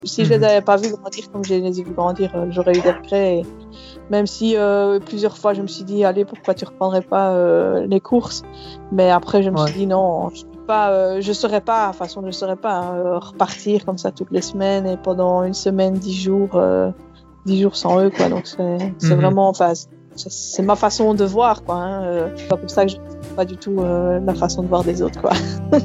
Si je les avais pas vus grandir comme je les ai vus grandir, j'aurais eu des regrets. Et même si plusieurs fois je me suis dit, allez, pourquoi tu reprendrais pas les courses? Mais après, je me suis dit, non, je saurais pas, de toute façon, je saurais pas repartir comme ça toutes les semaines et pendant une semaine, 10 jours sans eux, quoi. Donc c'est vraiment, enfin, c'est ma façon de voir, quoi. C'est pas pour ça que je ne pas du tout la façon de voir des autres, quoi.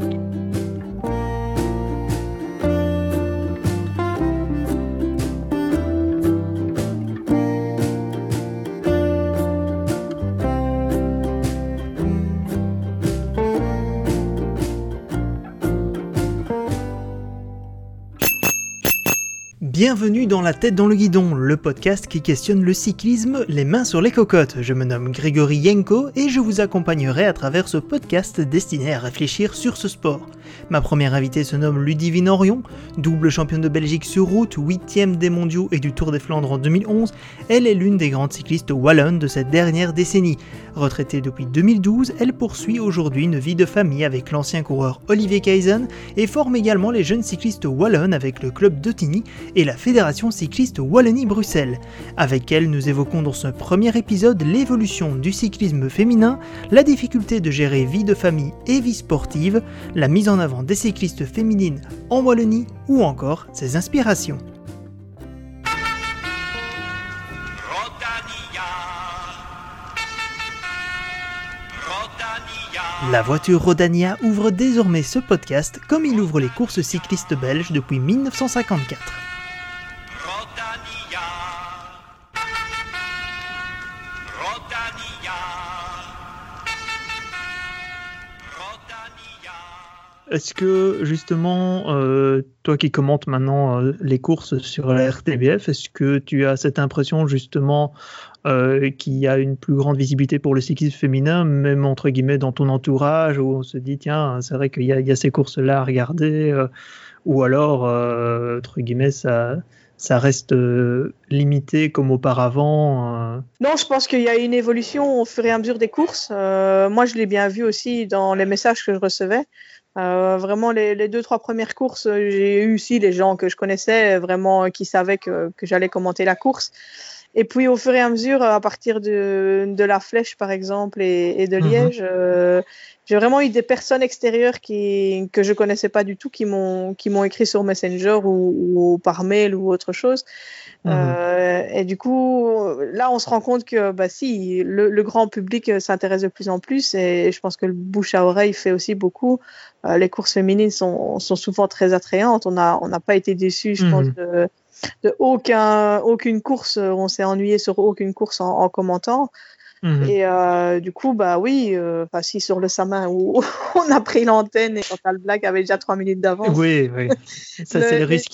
Bienvenue dans La tête dans le guidon, le podcast qui questionne le cyclisme les mains sur les cocottes. Je me nomme Grégory Yenko et je vous accompagnerai à travers ce podcast destiné à réfléchir sur ce sport. Ma première invitée se nomme Ludivine Orion, double championne de Belgique sur route, 8e des mondiaux et du Tour des Flandres en 2011. Elle est l'une des grandes cyclistes wallonnes de cette dernière décennie. Retraitée depuis 2012, elle poursuit aujourd'hui une vie de famille avec l'ancien coureur Olivier Kaysen et forme également les jeunes cyclistes wallonnes avec le club de Tigny et la Fédération cycliste Wallonie-Bruxelles. Avec elle, nous évoquons dans ce premier épisode l'évolution du cyclisme féminin, la difficulté de gérer vie de famille et vie sportive, la mise en avant des cyclistes féminines en Wallonie ou encore ses inspirations. La voiture Rodania ouvre désormais ce podcast comme il ouvre les courses cyclistes belges depuis 1954. Est-ce que justement, toi qui commentes maintenant les courses sur la RTBF, est-ce que tu as cette impression justement qu'il y a une plus grande visibilité pour le cyclisme féminin, même entre guillemets dans ton entourage, où on se dit tiens, c'est vrai qu'il y a ces courses-là à regarder, ou alors, entre guillemets, ça reste limité comme auparavant Non, je pense qu'il y a une évolution au fur et à mesure des courses. Moi, je l'ai bien vu aussi dans les messages que je recevais. Vraiment, les 2-3 premières courses, j'ai eu aussi les gens que je connaissais, vraiment qui savaient que j'allais commenter la course. Et puis, au fur et à mesure, à partir de la Flèche, par exemple, et de Liège, j'ai vraiment eu des personnes extérieures que je connaissais pas du tout, qui m'ont écrit sur Messenger ou par mail ou autre chose. Et du coup, là, on se rend compte que, si, le grand public s'intéresse de plus en plus, et je pense que le bouche à oreille fait aussi beaucoup. Les courses féminines sont souvent très attrayantes. On n'a pas été déçus, je pense, de aucune course. On s'est ennuyé sur aucune course en commentant. Et du coup, oui, si sur le Samin où on a pris l'antenne et Chantal Black avait déjà 3 minutes d'avance. Oui, ça c'est le risque.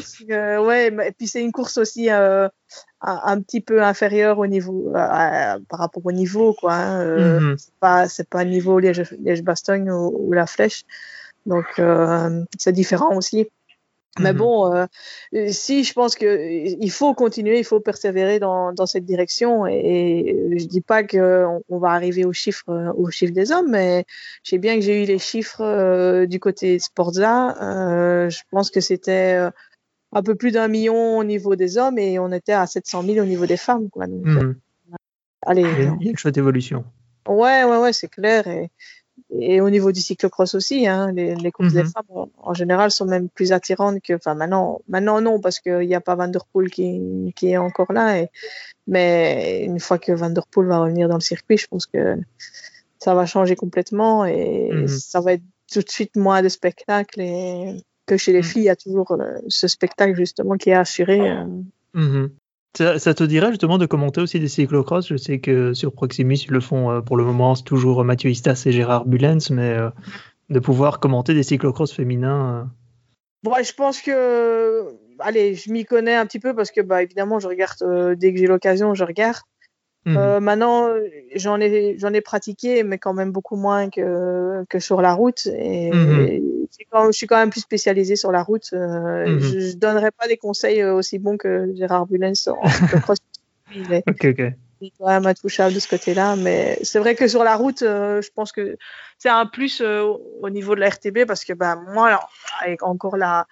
Et puis c'est une course aussi un petit peu inférieure au niveau, par rapport au niveau, quoi. C'est pas niveau Liège-Bastogne ou la Flèche, donc c'est différent aussi. Mais bon, si je pense qu'il faut continuer, il faut persévérer dans cette direction. Et je dis pas qu'on va arriver aux chiffres des hommes, mais je sais bien que j'ai eu les chiffres du côté Sportza. Je pense que c'était un peu plus d'1 million au niveau des hommes et on était à 700 000 au niveau des femmes, quoi. Donc, allez, il y a une chouette évolution. Ouais, c'est clair. Et au niveau du cyclocross aussi, hein, les courses des femmes en général sont même plus attirantes que. Enfin, maintenant non, parce qu'il n'y a pas Van der Poel qui est encore là. Mais une fois que Van der Poel va revenir dans le circuit, je pense que ça va changer complètement et ça va être tout de suite moins de spectacle. Et que chez les filles, il y a toujours ce spectacle justement qui est assuré. Ça te dirait justement de commenter aussi des cyclocross? Je sais que sur Proximus, ils le font pour le moment, c'est toujours Mathieu Istas et Gérard Bullens, mais de pouvoir commenter des cyclocross féminins. Bon, je pense que, je m'y connais un petit peu parce que, évidemment, je regarde dès que j'ai l'occasion, je regarde. Maintenant, j'en ai pratiqué, mais quand même beaucoup moins que sur la route. Et je suis quand même plus spécialisée sur la route. Je donnerais pas des conseils aussi bons que Gérard Bullens en cyclocross. Il est quand même intouchable de ce côté-là. Mais c'est vrai que sur la route, je pense que c'est un plus au niveau de la RTB parce que moi, avec encore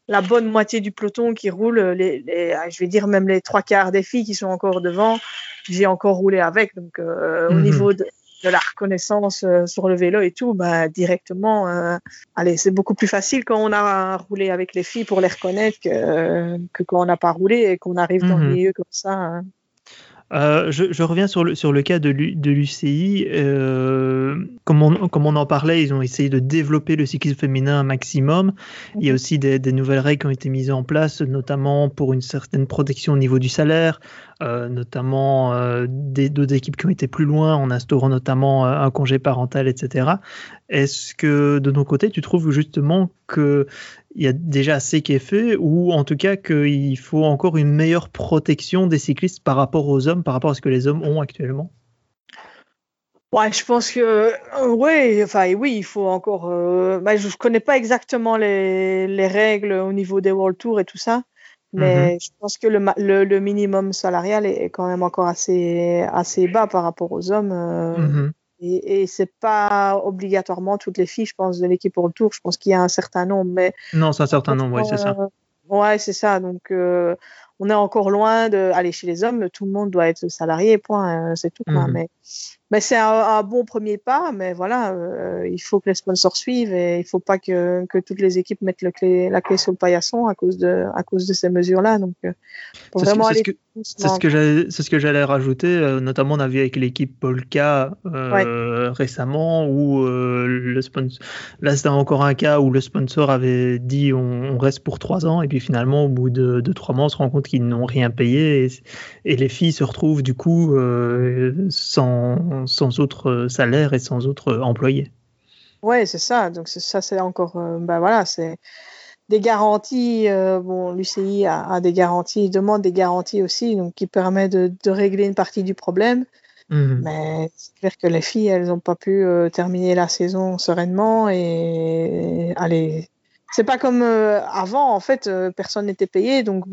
la bonne moitié du peloton qui roule, je vais dire même les 3/4 des filles qui sont encore devant, j'ai encore roulé avec. Donc, au niveau de la reconnaissance sur le vélo et tout, bah, directement, allez, c'est beaucoup plus facile quand on a roulé avec les filles pour les reconnaître que quand on n'a pas roulé et qu'on arrive dans le milieu comme ça. Hein. Je reviens sur le cas de l'UCI. Comme on en parlait, ils ont essayé de développer le cyclisme féminin un maximum. Il y a aussi des nouvelles règles qui ont été mises en place, notamment pour une certaine protection au niveau du salaire, notamment d'autres équipes qui ont été plus loin en instaurant notamment un congé parental, etc. Est-ce que de ton côté, tu trouves justement que il y a déjà assez qui est fait, ou en tout cas qu'il faut encore une meilleure protection des cyclistes par rapport aux hommes, par rapport à ce que les hommes ont actuellement? Ouais, je pense que oui, il faut encore. Je connais pas exactement les règles au niveau des World Tour et tout ça, mais je pense que le minimum salarial est quand même encore assez bas par rapport aux hommes. Et c'est pas obligatoirement toutes les filles, je pense, de l'équipe World Tour. Je pense qu'il y a un certain nombre, mais non, c'est un certain nombre, oui, c'est ça. Ouais, c'est ça. Donc, on est encore loin aller chez les hommes. Tout le monde doit être salarié, point. C'est tout, quoi. Mais c'est un bon premier pas. Mais voilà, il faut que les sponsors suivent et il faut pas que toutes les équipes mettent la clé sur le paillasson à cause de ces mesures-là. Donc, c'est ce que j'allais rajouter. Notamment, on a vu avec l'équipe Polka récemment où le sponsor. Là, c'était encore un cas où le sponsor avait dit on reste pour 3 ans, et puis finalement, au bout de 3 mois, on se rend compte qu'ils n'ont rien payé, et les filles se retrouvent du coup sans autre salaire et sans autre employé. Ouais, c'est ça. Donc ça, c'est encore, voilà, c'est des garanties. L'UCI a des garanties, demande des garanties aussi, donc qui permet de régler une partie du problème. Mais c'est clair que les filles, elles n'ont pas pu terminer la saison sereinement et allez. C'est pas comme avant, en fait, personne n'était payé, donc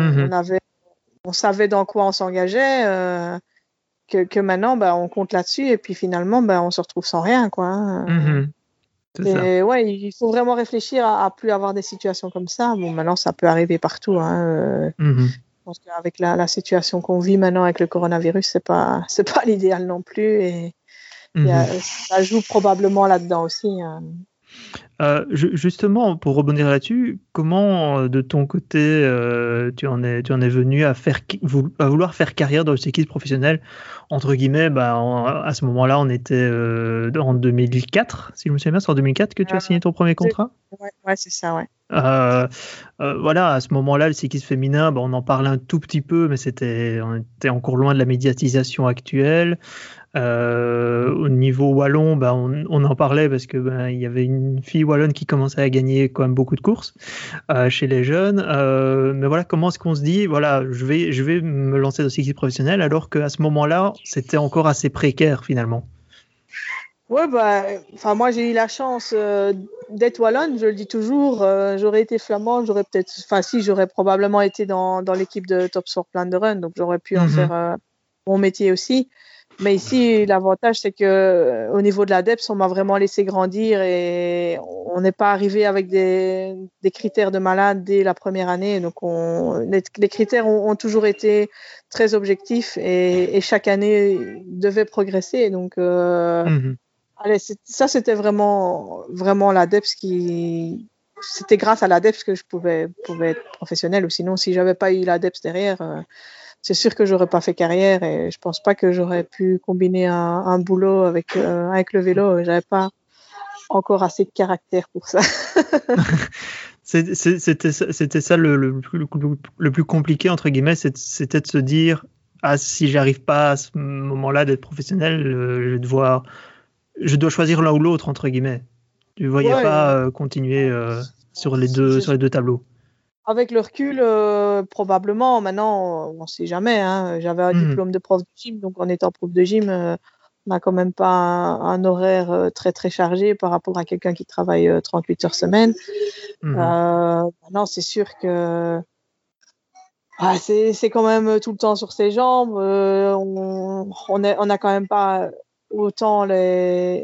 on savait dans quoi on s'engageait. Que maintenant, on compte là-dessus et puis finalement, on se retrouve sans rien, quoi. Hein. Ouais, il faut vraiment réfléchir à plus avoir des situations comme ça. Bon, maintenant, ça peut arriver partout. Hein. Je pense qu'avec la situation qu'on vit maintenant avec le coronavirus, c'est pas l'idéal non plus. Et ça joue probablement là-dedans aussi. Hein. Justement, pour rebondir là-dessus, comment de ton côté tu en es venu à vouloir faire carrière dans le cyclisme professionnel, entre guillemets, à ce moment-là, on était en 2004, si je me souviens bien, c'est en 2004 que tu as signé ton premier contrat? Ouais, c'est ça, ouais. Voilà, à ce moment-là, le cyclisme féminin, on en parle un tout petit peu, mais on était encore loin de la médiatisation actuelle. Au niveau wallon, on en parlait parce que il y avait une fille wallonne qui commençait à gagner quand même beaucoup de courses chez les jeunes. Mais voilà, comment est-ce qu'on se dit, voilà, je vais me lancer dans le cyclisme professionnel, alors qu'à ce moment-là, c'était encore assez précaire finalement. Ouais, moi j'ai eu la chance d'être wallonne, je le dis toujours. J'aurais été flamande, j'aurais probablement été dans l'équipe de Top Sport Vlaanderen, donc j'aurais pu en faire mon métier aussi. Mais ici, l'avantage, c'est que au niveau de la DEPS, on m'a vraiment laissé grandir et on n'est pas arrivé avec des critères de malade dès la première année. Donc, les critères ont toujours été très objectifs et chaque année devait progresser. Donc, ça, c'était vraiment la DEPS c'était grâce à la DEPS que je pouvais être professionnel. Ou sinon, si j'avais pas eu la DEPS derrière, c'est sûr que j'aurais pas fait carrière et je pense pas que j'aurais pu combiner un boulot avec le vélo. J'avais pas encore assez de caractère pour ça. C'était ça le plus compliqué, entre guillemets, c'était de se dire, si j'arrive pas à ce moment-là d'être professionnel, je dois choisir l'un ou l'autre, entre guillemets. Tu ne voyais pas continuer sur les deux tableaux. Avec le recul, probablement. Maintenant, on ne sait jamais. Hein. J'avais un diplôme de prof de gym, donc en étant prof de gym, on n'a quand même pas un horaire très très chargé par rapport à quelqu'un qui travaille 38 heures semaine. Maintenant, c'est sûr que c'est quand même tout le temps sur ses jambes. On n'a quand même pas autant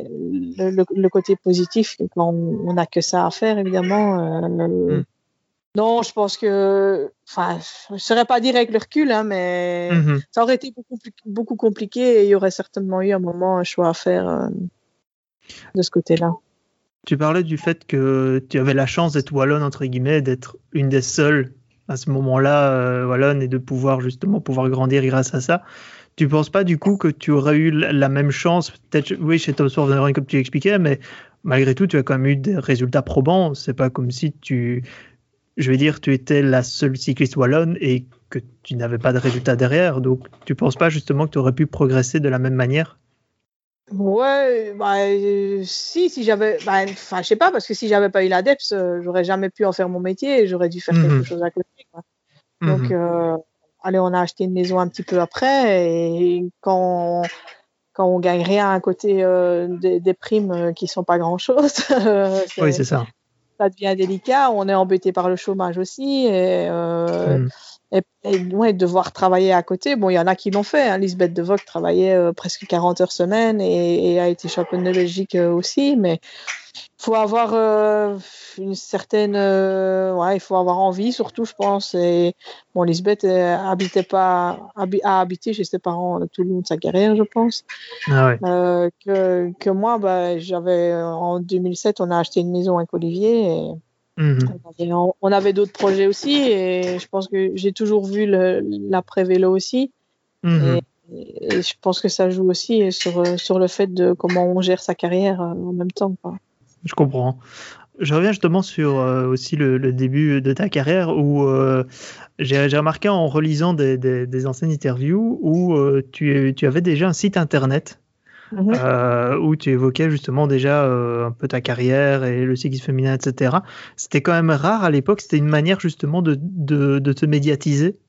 le côté positif que quand on n'a que ça à faire, évidemment. Non, je pense que, enfin, je ne saurais pas dire avec le recul, hein, mais ça aurait été beaucoup compliqué et il y aurait certainement eu un moment un choix à faire de ce côté-là. Tu parlais du fait que tu avais la chance d'être wallonne, entre guillemets, d'être une des seules à ce moment-là wallonne et de pouvoir grandir grâce à ça. Tu ne penses pas du coup que tu aurais eu la même chance, peut-être oui chez Top Sport Venering comme tu expliquais, mais malgré tout tu as quand même eu des résultats probants. C'est pas comme si tu étais la seule cycliste wallonne et que tu n'avais pas de résultats derrière. Donc tu ne penses pas justement que tu aurais pu progresser de la même manière? Ouais, si j'avais, je sais pas, parce que si j'avais pas eu l'ADEPS, j'aurais jamais pu en faire mon métier et j'aurais dû faire quelque chose à côté, quoi. Donc, allez, on a acheté une maison un petit peu après et quand on gagne rien à côté des primes qui sont pas grand-chose, oui, c'est ça. Ça devient délicat. On est embêté par le chômage aussi et devoir travailler à côté. Bon, il y en a qui l'ont fait. Hein. Lisbeth De Vogt travaillait presque 40 heures semaine et a été championne de Belgique aussi. Mais il faut avoir une certaine... il faut avoir envie surtout, je pense. Et bon, Lisbeth a habité chez ses parents tout le long de sa carrière, je pense. Ah ouais. Que moi, j'avais en 2007, on a acheté une maison avec Olivier et on avait d'autres projets aussi et je pense que j'ai toujours vu l'après-vélo aussi et je pense que ça joue aussi sur le fait de comment on gère sa carrière en même temps, quoi. Je comprends. Je reviens justement sur aussi le début de ta carrière où j'ai remarqué en relisant des anciennes interviews où tu avais déjà un site internet où tu évoquais justement déjà un peu ta carrière et le cyclisme féminin, etc. C'était quand même rare à l'époque, c'était une manière justement de te médiatiser.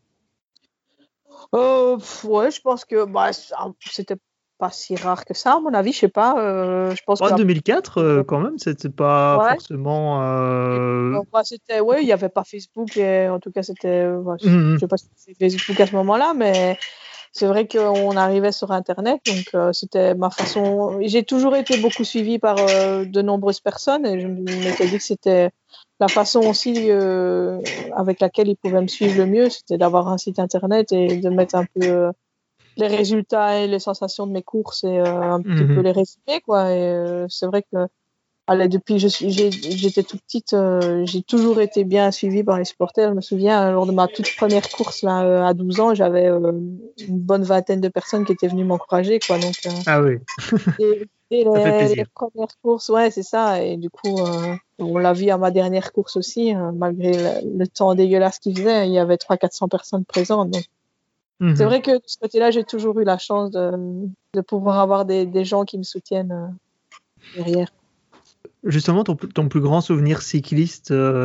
Ouais, je pense que c'était pas si rare que ça, à mon avis, je sais pas. Je pense que 2004, quand même, c'était pas forcément. il y avait pas Facebook, et en tout cas, je sais pas si c'était Facebook à ce moment-là, mais c'est vrai qu'on arrivait sur Internet, donc c'était ma façon. J'ai toujours été beaucoup suivie par de nombreuses personnes et je m'étais dit que c'était la façon aussi avec laquelle ils pouvaient me suivre le mieux, c'était d'avoir un site Internet et de mettre un peu les résultats et les sensations de mes courses et un petit peu les résumer, quoi. Et c'est vrai que depuis que j'étais toute petite, j'ai toujours été bien suivie par les supporters. Je me souviens, lors de ma toute première course là, à 12 ans, j'avais une bonne vingtaine de personnes qui étaient venues m'encourager, quoi. Donc, ah oui, ça fait plaisir. Les premières courses, ouais, c'est ça. Et du coup, on l'a vu à ma dernière course aussi, malgré le temps dégueulasse qu'il faisait, il y avait 300-400 personnes présentes. Donc, c'est vrai que de ce côté-là, j'ai toujours eu la chance de pouvoir avoir des gens qui me soutiennent derrière. Justement, ton plus grand souvenir cycliste,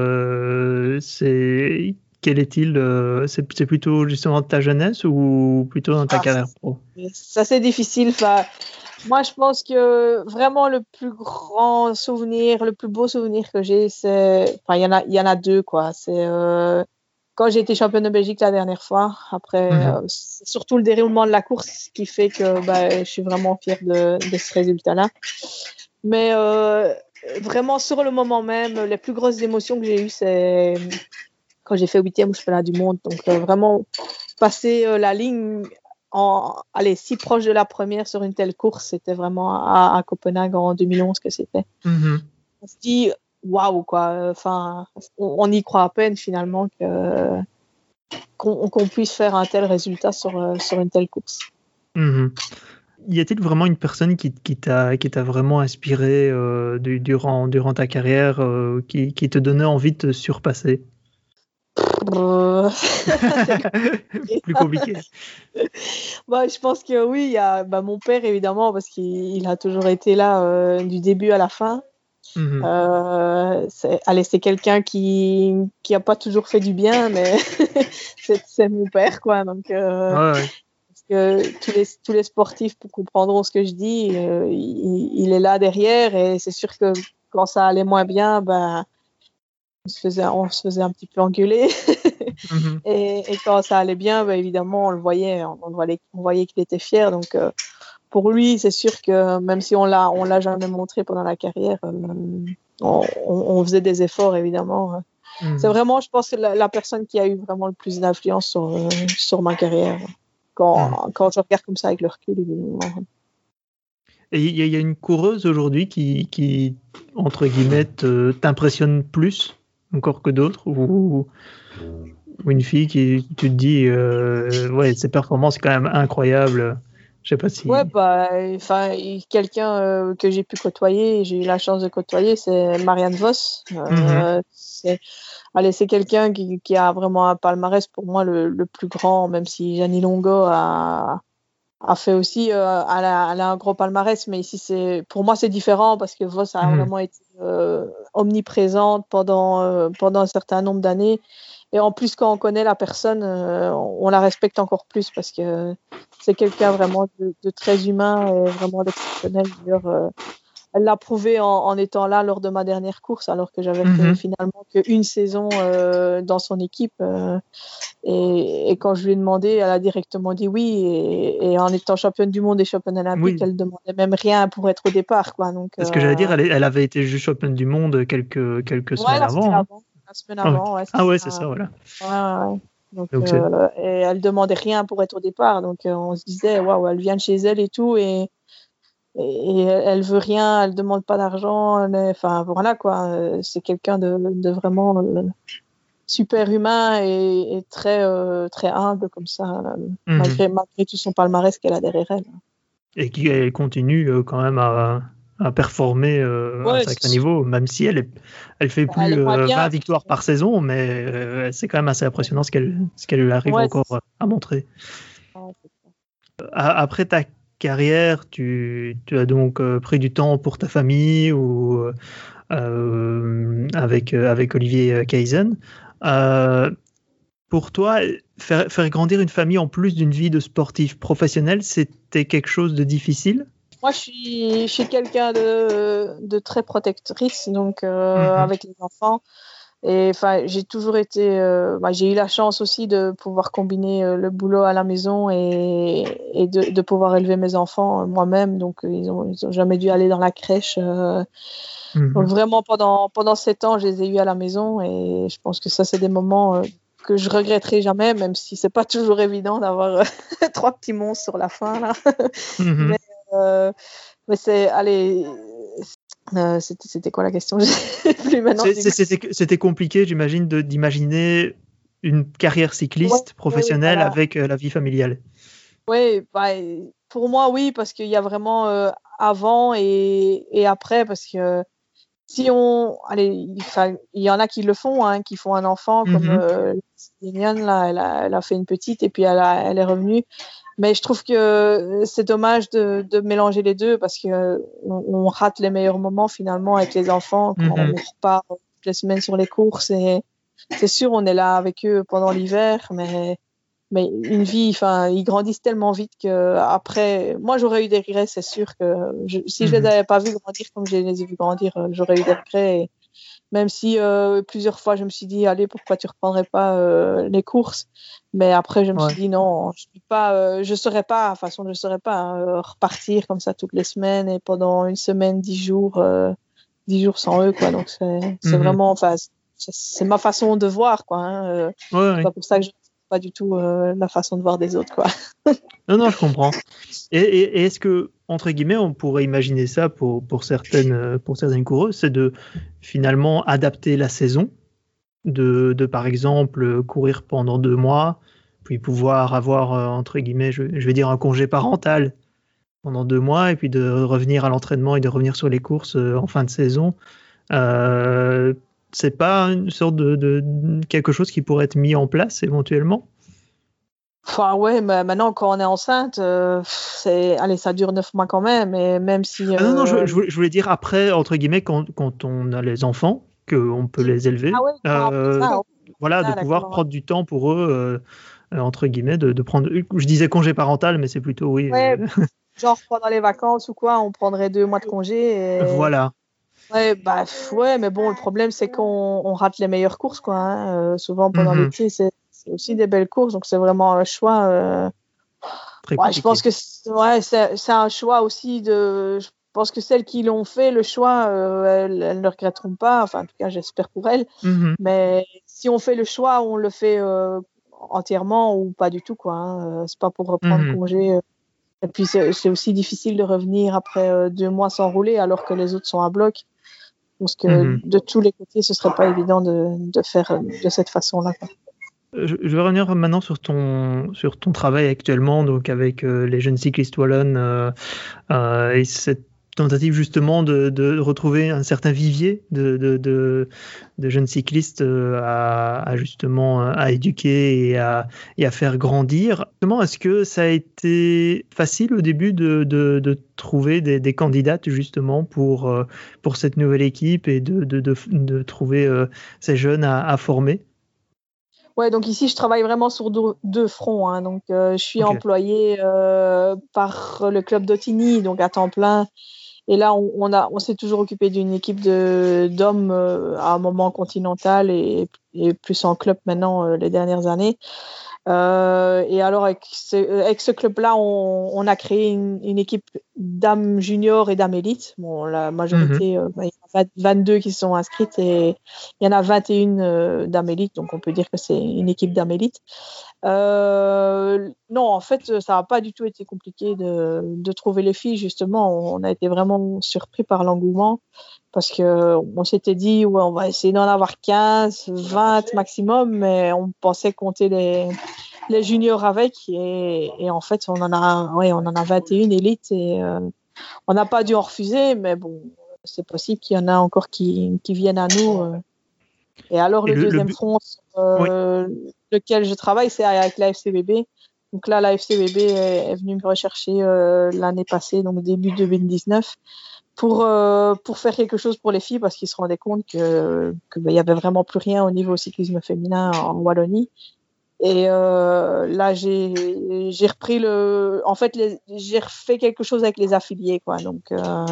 quel est-il? C'est plutôt justement de ta jeunesse ou plutôt dans ta carrière pro? Ça, c'est difficile. Enfin, moi, je pense que vraiment le plus grand souvenir, le plus beau souvenir que j'ai, il y en a deux, quoi. C'est quand j'ai été championne de Belgique la dernière fois. Après, c'est surtout le déroulement de la course qui fait que je suis vraiment fière de ce résultat-là. Mais vraiment, sur le moment même, les plus grosses émotions que j'ai eues, c'est quand j'ai fait 8e au championnat du monde. Donc, vraiment, passer la ligne si proche de la première sur une telle course, c'était vraiment à Copenhague en 2011 que c'était. On se dit, waouh, quoi. Enfin, on y croit à peine finalement qu'on puisse faire un tel résultat sur une telle course. Y a-t-il vraiment une personne qui t'a vraiment inspiré durant ta carrière, qui te donnait envie de te surpasser? Plus compliqué. Je pense que oui, il y a mon père évidemment parce qu'il a toujours été là du début à la fin. C'est quelqu'un qui a pas toujours fait du bien, mais c'est mon père, quoi. Donc parce que tous les sportifs comprendront ce que je dis. Il est là derrière et c'est sûr que quand ça allait moins bien, on se faisait un petit peu engueuler. Et quand ça allait bien, évidemment, on voyait qu'il était fier. Donc, pour lui, c'est sûr que même si on l'a jamais montré pendant la carrière, on faisait des efforts, évidemment, c'est vraiment, je pense, la personne qui a eu vraiment le plus d'influence sur ma carrière. Quand je regarde comme ça avec le recul, évidemment. Et il y a une coureuse aujourd'hui qui entre guillemets, t'impressionne plus encore que d'autres, ou une fille qui tu te dis, ouais, ses performances, c'est quand même incroyable. Je sais pas si. Ouais, quelqu'un que j'ai pu côtoyer, j'ai eu la chance de côtoyer, c'est Marianne Vos. C'est quelqu'un qui a vraiment un palmarès pour moi le plus grand, même si Gianni Longo a fait aussi, elle a un gros palmarès, mais ici pour moi c'est différent parce que Vos a vraiment été omniprésente pendant un certain nombre d'années. Et en plus, quand on connaît la personne, on la respecte encore plus parce que c'est quelqu'un vraiment de très humain et vraiment d'exceptionnel. D'ailleurs, elle l'a prouvé en étant là lors de ma dernière course, alors que j'avais fait finalement qu'une saison dans son équipe. Et quand je lui ai demandé, elle a directement dit oui. Et en étant championne du monde et championne olympique, elle demandait même rien pour être au départ, quoi. Donc, c'est ce que j'allais dire. Elle avait été juste championne du monde quelques semaines avant. La semaine avant, ouais. C'est ça, voilà. Ouais. Donc et elle demandait rien pour être au départ. Donc, on se disait, waouh, elle vient de chez elle et tout. Et elle veut rien, elle demande pas d'argent. Enfin, voilà, quoi. C'est quelqu'un de vraiment super humain et très, très humble comme ça, malgré tout son palmarès qu'elle a derrière elle. Et qui continue quand même à performer à un sacré niveau, même si elle fait plus 20 victoires par saison, mais c'est quand même assez impressionnant ce qu'elle arrive encore à montrer. Après ta carrière, tu as donc pris du temps pour ta famille ou avec Olivier Kaysen. Pour toi, faire grandir une famille en plus d'une vie de sportif professionnel, c'était quelque chose de difficile? Moi, je suis quelqu'un de très protectrice, donc avec les enfants. Et j'ai toujours été. J'ai eu la chance aussi de pouvoir combiner le boulot à la maison et de pouvoir élever mes enfants moi-même. Donc, ils ont jamais dû aller dans la crèche. Donc, vraiment, pendant 7 ans, je les ai eus à la maison. Et je pense que ça, c'est des moments que je regretterai jamais, même si c'est pas toujours évident d'avoir 3 petits monstres sur la fin, là. Mais c'est. Allez. C'était quoi la question? Plus maintenant. C'était compliqué, j'imagine, d'imaginer une carrière cycliste professionnelle avec la vie familiale. Oui, pour moi, oui, parce qu'il y a vraiment avant et après, parce que si il y en a qui le font, hein, qui font un enfant, comme Liliane, là, elle a fait une petite et puis elle est revenue. Mais je trouve que c'est dommage de mélanger les deux parce que on rate les meilleurs moments finalement avec les enfants quand on repart toutes les semaines sur les courses. Et c'est sûr, on est là avec eux pendant l'hiver, mais une vie, ils grandissent tellement vite que après, moi j'aurais eu des regrets, c'est sûr que si je les avais pas vus grandir comme je les ai vus grandir, j'aurais eu des regrets. Et même si plusieurs fois je me suis dit, allez, pourquoi tu reprendrais pas les courses? Mais après je me suis dit non, je saurais pas, de toute façon je saurais pas repartir comme ça toutes les semaines et pendant une semaine, 10 jours sans eux, quoi. Donc c'est vraiment, c'est ma façon de voir, quoi. Hein. C'est pas pour ça que je pas du tout la façon de voir des autres, quoi. Non, je comprends. Et est-ce que, entre guillemets, on pourrait imaginer ça pour certaines coureuses, c'est de finalement adapter la saison, de par exemple courir pendant 2 mois, puis pouvoir avoir, entre guillemets, je vais dire un congé parental pendant 2 mois, et puis de revenir à l'entraînement et de revenir sur les courses en fin de saison. C'est pas une sorte de quelque chose qui pourrait être mis en place éventuellement? Ouais, mais maintenant, quand on est enceinte, ça dure 9 mois quand même, et même si... non, je voulais dire après, entre guillemets, quand on a les enfants, qu'on peut les élever, de pouvoir prendre du temps pour eux, entre guillemets, de prendre... Je disais congé parental, mais c'est plutôt, oui... Ouais, genre pendant les vacances ou quoi, on prendrait 2 mois de congé. Et... Voilà. Ouais, mais bon, le problème, c'est qu'on rate les meilleures courses, quoi. Hein. Souvent, pendant l'été, c'est aussi des belles courses, donc c'est vraiment un choix. Je pense que c'est un choix aussi pense que celles qui l'ont fait, le choix, elles ne regretteront pas. Enfin, en tout cas, j'espère pour elles. Mais si on fait le choix, on le fait entièrement ou pas du tout, quoi. Hein. C'est pas pour reprendre congé. Et puis, c'est aussi difficile de revenir après 2 mois sans rouler alors que les autres sont à bloc. Parce que de tous les côtés, ce serait pas évident de faire de cette façon-là, quoi. Je vais revenir maintenant sur ton travail actuellement, donc avec les jeunes cyclistes wallonnes et cette tentative justement de retrouver un certain vivier de jeunes cyclistes à justement à éduquer et à faire grandir. Comment est-ce que ça a été facile au début de trouver des candidates justement pour cette nouvelle équipe et de trouver ces jeunes à former? Ouais, donc ici, je travaille vraiment sur deux fronts. Hein. Donc, je suis employée par le club d'Ottignies, donc à temps plein. Et là, on s'est toujours occupé d'une équipe d'hommes à un moment continental et plus en club maintenant les dernières années. Et alors, avec ce club-là, on a créé une équipe dames juniors et dames élites. Bon, la majorité, il y en a 22 qui sont inscrites et il y en a 21 dames élites, donc on peut dire que c'est une équipe dames élites. Non, en fait, ça n'a pas du tout été compliqué de trouver les filles, justement. On a été vraiment surpris par l'engouement parce qu'on s'était dit, ouais, on va essayer d'en avoir 15, 20 maximum, mais on pensait compter les juniors avec et en fait, on en a 21 élites et on n'a pas dû en refuser, mais bon, c'est possible qu'il y en a encore qui viennent à nous. Et alors, le deuxième front lequel je travaille, c'est avec la FCBB. Donc là, la FCBB est venue me rechercher l'année passée, donc début 2019, pour faire quelque chose pour les filles parce qu'ils se rendaient compte que y avait vraiment plus rien au niveau cyclisme féminin en Wallonie. Et là, j'ai repris j'ai refait quelque chose avec les affiliés, quoi. Donc,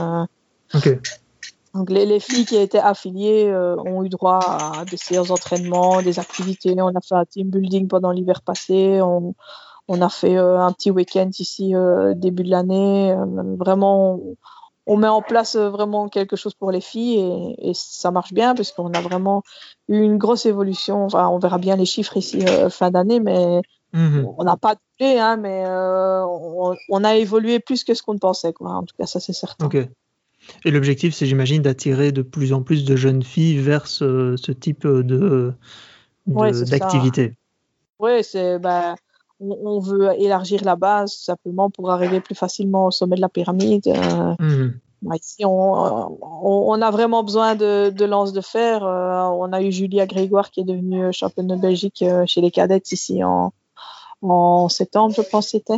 donc les filles qui étaient affiliées ont eu droit à des séances d'entraînement, des activités. On a fait un team building pendant l'hiver passé. On a fait un petit week-end ici début de l'année. Vraiment, on met en place vraiment quelque chose pour les filles et ça marche bien parce qu'on a vraiment eu une grosse évolution. Enfin, on verra bien les chiffres ici fin d'année, mais on n'a pas doublé, hein, mais on a évolué plus que ce qu'on pensait, quoi. En tout cas, ça c'est certain. Ok. Et l'objectif, c'est, j'imagine, d'attirer de plus en plus de jeunes filles vers ce type d'activité. Oui, on veut élargir la base simplement pour arriver plus facilement au sommet de la pyramide. Ici, on a vraiment besoin de lances de fer. On a eu Julia Grégoire qui est devenue championne de Belgique chez les cadettes ici en septembre, je pense que c'était.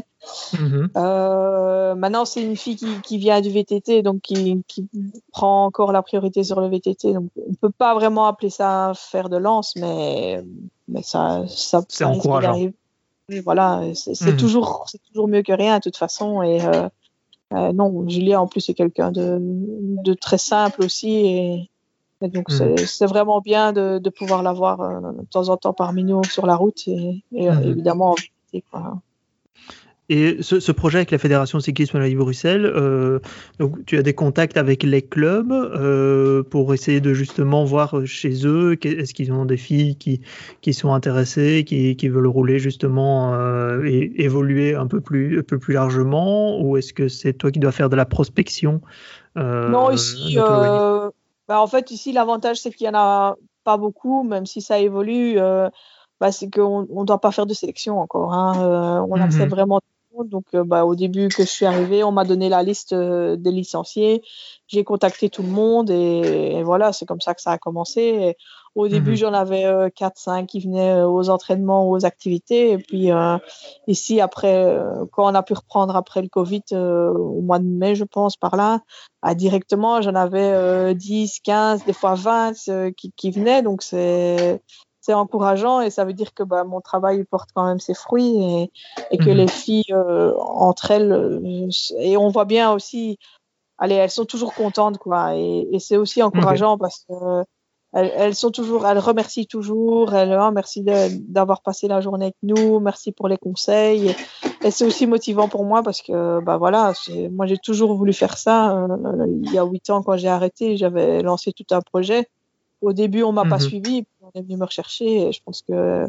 Maintenant, c'est une fille qui vient du VTT, donc qui prend encore la priorité sur le VTT. Donc, on ne peut pas vraiment appeler ça faire de lance, mais ça c'est encourageant. Voilà, c'est toujours mieux que rien de toute façon. Et non, Julia en plus c'est quelqu'un de très simple aussi, et donc c'est vraiment bien de pouvoir la voir de temps en temps parmi nous sur la route et évidemment en VTT, quoi. Et ce projet avec la Fédération de cyclisme Wallonie-Bruxelles, donc tu as des contacts avec les clubs pour essayer de justement voir chez eux, est-ce qu'ils ont des filles qui sont intéressées, qui veulent rouler justement et évoluer un peu plus largement, ou est-ce que c'est toi qui dois faire de la prospection? Non, ici, en fait, ici, l'avantage, c'est qu'il n'y en a pas beaucoup, même si ça évolue. C'est qu'on ne doit pas faire de sélection encore. Hein. On accepte vraiment tout le monde. Donc, au début que je suis arrivée, on m'a donné la liste des licenciés. J'ai contacté tout le monde et voilà, c'est comme ça que ça a commencé. Et au début, j'en avais 4-5 qui venaient aux entraînements, aux activités. Et puis, ici, après, quand on a pu reprendre après le Covid, au mois de mai, je pense, par là, directement, j'en avais 10, 15, des fois 20 qui venaient. Donc, c'est encourageant et ça veut dire que mon travail porte quand même ses fruits et que les filles, entre elles, et on voit bien aussi, elles sont toujours contentes, quoi. Et c'est aussi encourageant parce que elles sont toujours, elles remercient toujours, merci d'avoir passé la journée avec nous, merci pour les conseils. Et c'est aussi motivant pour moi parce que, bah voilà, moi j'ai toujours voulu faire ça. Il y a 8 ans, quand j'ai arrêté, j'avais lancé tout un projet. Au début, on m'a pas suivi, puis on est venu me rechercher. Et je pense que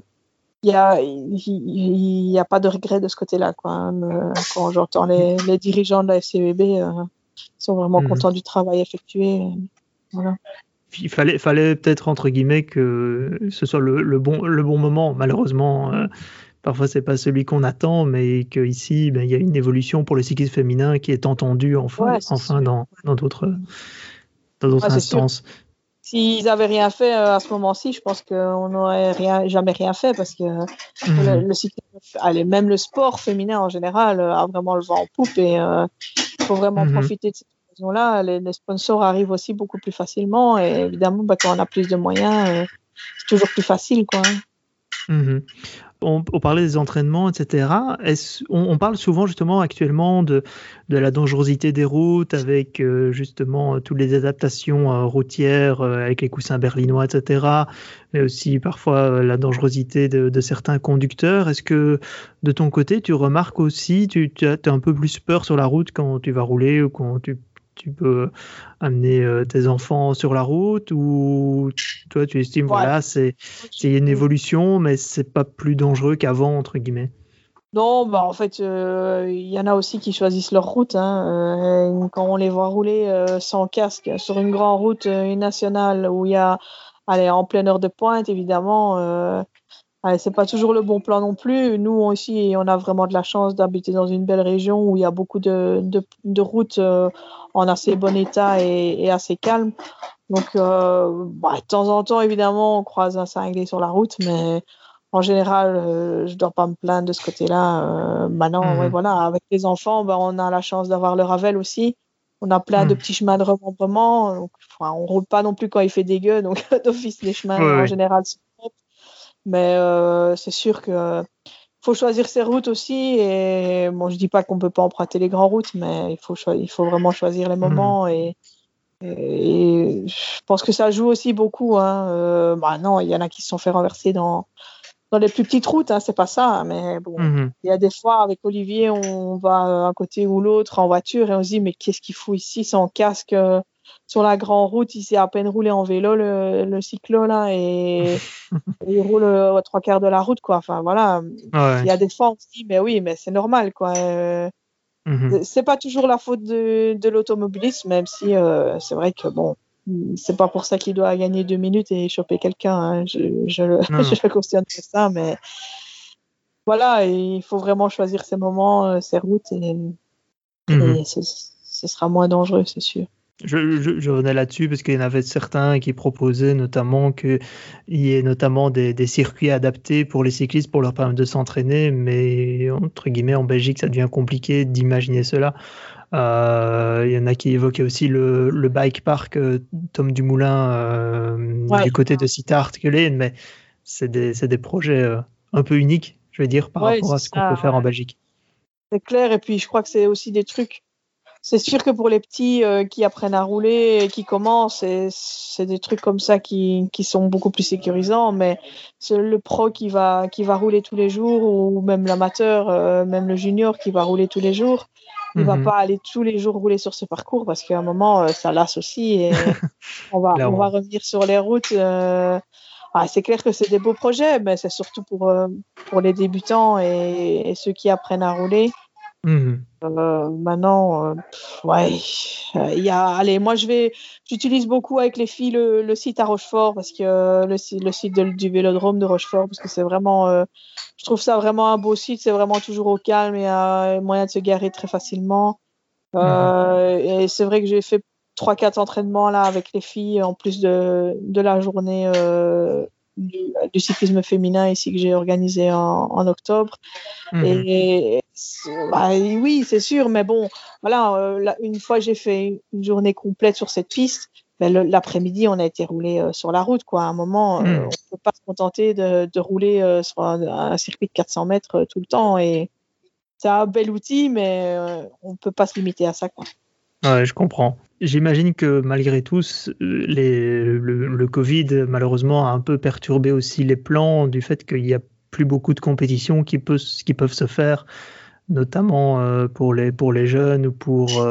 il y a pas de regret de ce côté-là, quoi. Hein. Quand j'entends les dirigeants de la FCBB, ils sont vraiment contents du travail effectué. Voilà. Il fallait peut-être entre guillemets que ce soit le bon moment. Malheureusement, parfois c'est pas celui qu'on attend, mais qu'ici, il y a une évolution pour le cyclisme féminin qui est entendue enfin dans d'autres instances. Sûr. S'ils avaient rien fait à ce moment-ci, je pense qu'on n'aurait jamais rien fait parce que le cyclisme, même le sport féminin en général a vraiment le vent en poupe et il faut vraiment profiter de cette occasion-là. Les sponsors arrivent aussi beaucoup plus facilement et évidemment, quand on a plus de moyens, c'est toujours plus facile, quoi. On parlait des entraînements, etc. On parle souvent justement actuellement de la dangerosité des routes avec justement toutes les adaptations routières avec les coussins berlinois, etc. Mais aussi parfois la dangerosité de certains conducteurs. Est-ce que de ton côté, tu remarques aussi, tu as un peu plus peur sur la route quand tu vas rouler ou quand tu peux amener tes enfants sur la route ou toi tu estimes voilà c'est une évolution mais c'est pas plus dangereux qu'avant entre guillemets? Non, en fait il y en a aussi qui choisissent leur route, hein. Quand on les voit rouler sans casque sur une grande route une nationale où il y a en pleine heure de pointe, évidemment c'est pas toujours le bon plan non plus. Nous aussi, on a vraiment de la chance d'habiter dans une belle région où il y a beaucoup de routes en assez bon état et assez calme. Donc, de temps en temps, évidemment, on croise un cinglé sur la route, mais en général, je dois pas me plaindre de ce côté-là. Maintenant, voilà, avec les enfants, on a la chance d'avoir le Ravel aussi. On a plein de petits chemins de remembrement. Donc, on roule pas non plus quand il fait dégueu, donc d'office, les chemins en général sont propres. Mais c'est sûr que faut choisir ses routes aussi. Et bon, je dis pas qu'on peut pas emprunter les grandes routes, mais il faut vraiment choisir les moments. Et je pense que ça joue aussi beaucoup. Hein. Non, il y en a qui se sont fait renverser dans les plus petites routes. Hein, c'est pas ça. Mais bon, il y a des fois avec Olivier, on va un côté ou l'autre en voiture et on se dit mais qu'est-ce qu'il fout ici sans casque sur la grande route? Il s'est à peine roulé en vélo le cyclo là et il roule aux 3/4 de la route, quoi. Enfin, voilà. Il y a des fois, on se dit, mais oui, mais c'est normal, quoi. C'est pas toujours la faute de l'automobiliste, même si c'est vrai que, bon, c'est pas pour ça qu'il doit gagner 2 minutes et choper quelqu'un. Hein. Je le cautionne pour ça, mais voilà, il faut vraiment choisir ses moments, ses routes et ce sera moins dangereux, c'est sûr. Je revenais là-dessus parce qu'il y en avait certains qui proposaient notamment qu'il y ait notamment des circuits adaptés pour les cyclistes pour leur permettre de s'entraîner, mais entre guillemets en Belgique ça devient compliqué d'imaginer cela. Il y en a qui évoquaient aussi le bike park Tom Dumoulin du côté de Sittard-Geleen, mais c'est des projets un peu uniques, je vais dire, par rapport à ce qu'on peut faire en Belgique. C'est clair, et puis je crois que c'est aussi des trucs. C'est sûr que pour les petits qui apprennent à rouler et qui commencent, c'est des trucs comme ça qui sont beaucoup plus sécurisants. Mais c'est le pro qui va rouler tous les jours, ou même l'amateur, même le junior qui va rouler tous les jours, il va pas aller tous les jours rouler sur ce parcours parce qu'à un moment, ça lasse aussi. Et on va revenir sur les routes. C'est clair que c'est des beaux projets, mais c'est surtout pour les débutants et ceux qui apprennent à rouler. Maintenant, moi j'utilise beaucoup avec les filles le site à Rochefort parce que le site du Vélodrome de Rochefort parce que c'est vraiment, je trouve ça vraiment un beau site, c'est vraiment toujours au calme et moyen de se garer très facilement. Et c'est vrai que j'ai fait 3-4 entraînements là avec les filles en plus de la journée du cyclisme féminin ici que j'ai organisé en octobre. Et oui, c'est sûr, mais bon, voilà, une fois j'ai fait une journée complète sur cette piste, l'après-midi on a été roulé sur la route, quoi. À un moment, on peut pas se contenter de rouler sur un circuit de 400 mètres tout le temps. Et c'est un bel outil, mais on peut pas se limiter à ça, quoi. Ouais, je comprends. J'imagine que malgré tout, le Covid, malheureusement, a un peu perturbé aussi les plans du fait qu'il n'y a plus beaucoup de compétitions qui peuvent se faire, notamment pour les jeunes ou pour,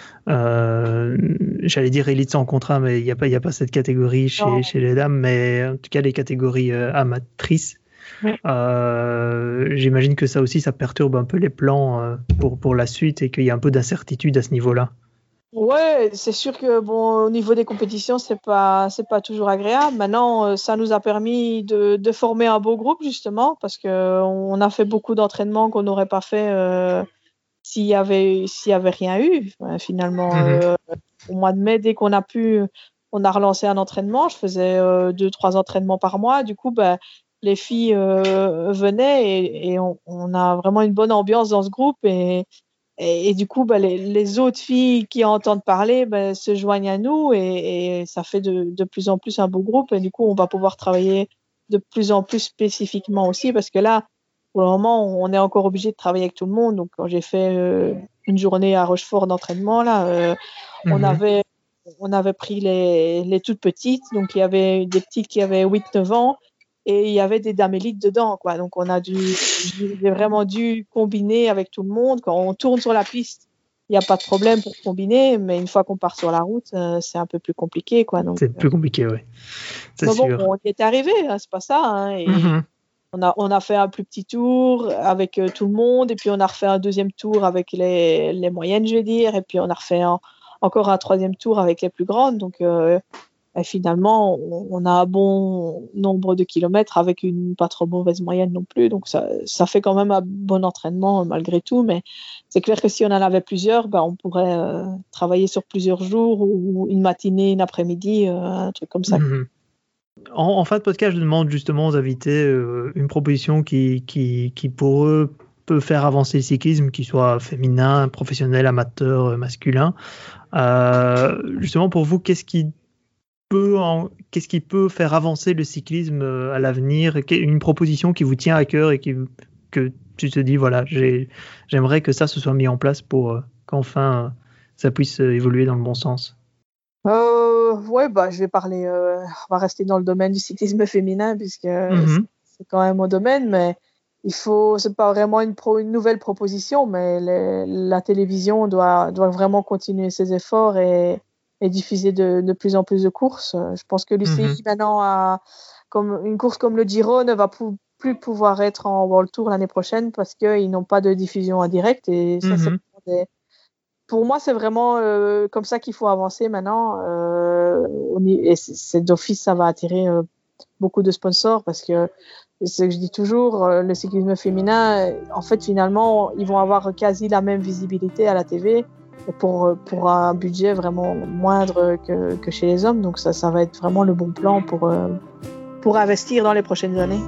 j'allais dire élite sans contrat, mais il y a pas cette catégorie chez les dames, mais en tout cas les catégories amatrices. Ouais. J'imagine que ça aussi, ça perturbe un peu les plans pour la suite et qu'il y a un peu d'incertitude à ce niveau-là. Ouais, c'est sûr que bon, au niveau des compétitions, c'est pas toujours agréable. Maintenant, ça nous a permis de former un beau groupe justement, parce que on a fait beaucoup d'entraînements qu'on n'aurait pas fait s'il y avait rien eu. Finalement, au mois de mai, dès qu'on a pu, on a relancé un entraînement. Je faisais 2-3 entraînements par mois. Du coup, les filles venaient et on a vraiment une bonne ambiance dans ce groupe et du coup, les autres filles qui entendent parler se joignent à nous et ça fait de plus en plus un beau groupe. Et du coup, on va pouvoir travailler de plus en plus spécifiquement aussi parce que là, pour le moment, on est encore obligé de travailler avec tout le monde. Donc, quand j'ai fait une journée à Rochefort d'entraînement, là, on avait pris les toutes petites. Donc, il y avait des petites qui avaient 8-9 ans. Et il y avait des dames élites dedans, quoi. Donc, j'ai vraiment dû combiner avec tout le monde. Quand on tourne sur la piste, il n'y a pas de problème pour combiner, mais une fois qu'on part sur la route, c'est un peu plus compliqué, quoi. Donc, c'est plus compliqué, oui. C'est sûr. Bon, on y est arrivé, hein, c'est pas ça. Hein, et on a fait un plus petit tour avec tout le monde, et puis on a refait un deuxième tour avec les moyennes, je vais dire, et puis on a refait encore un troisième tour avec les plus grandes. Donc, et finalement, on a un bon nombre de kilomètres avec une pas trop mauvaise moyenne non plus. Donc, ça fait quand même un bon entraînement malgré tout. Mais c'est clair que si on en avait plusieurs, on pourrait travailler sur plusieurs jours ou une matinée, une après-midi, un truc comme ça. En fin de podcast, je demande justement aux invités une proposition qui pour eux peut faire avancer le cyclisme, qu'il soit féminin, professionnel, amateur, masculin. Justement, pour vous, qu'est-ce qui peut faire avancer le cyclisme à l'avenir? Une proposition qui vous tient à cœur et que tu te dis, voilà, j'aimerais que ça se soit mis en place pour qu'enfin ça puisse évoluer dans le bon sens. Ouais, je vais parler, on va rester dans le domaine du cyclisme féminin puisque c'est quand même mon domaine, mais c'est pas vraiment une nouvelle proposition, mais la télévision doit vraiment continuer ses efforts et diffuser de plus en plus de courses. Je pense que l'UCI maintenant comme une course comme le Giro ne va plus pouvoir être en World Tour l'année prochaine parce qu'ils n'ont pas de diffusion en direct et ça pour moi c'est vraiment comme ça qu'il faut avancer maintenant et c'est d'office ça va attirer beaucoup de sponsors parce que c'est ce que je dis toujours, le cyclisme féminin en fait finalement ils vont avoir quasi la même visibilité à la TV pour un budget vraiment moindre que chez les hommes. Donc ça va être vraiment le bon plan pour investir dans les prochaines années.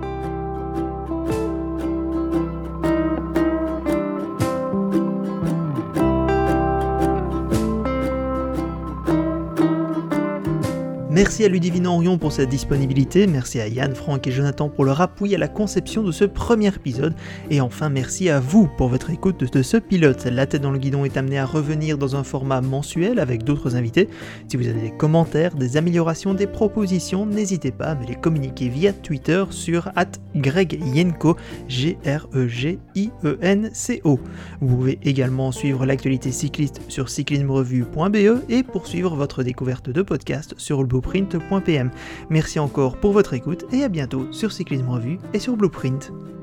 Merci à Ludivine Henrion pour sa disponibilité, merci à Yann, Franck et Jonathan pour leur appui à la conception de ce premier épisode, et enfin merci à vous pour votre écoute de ce pilote. La tête dans le guidon est amenée à revenir dans un format mensuel avec d'autres invités. Si vous avez des commentaires, des améliorations, des propositions, n'hésitez pas à me les communiquer via Twitter sur @GregYenco, GREGIENCO. Vous pouvez également suivre l'actualité cycliste sur cyclismerevue.be et poursuivre votre découverte de podcasts sur blueprint.pm. Merci encore pour votre écoute et à bientôt sur Cyclisme Revue et sur Blueprint.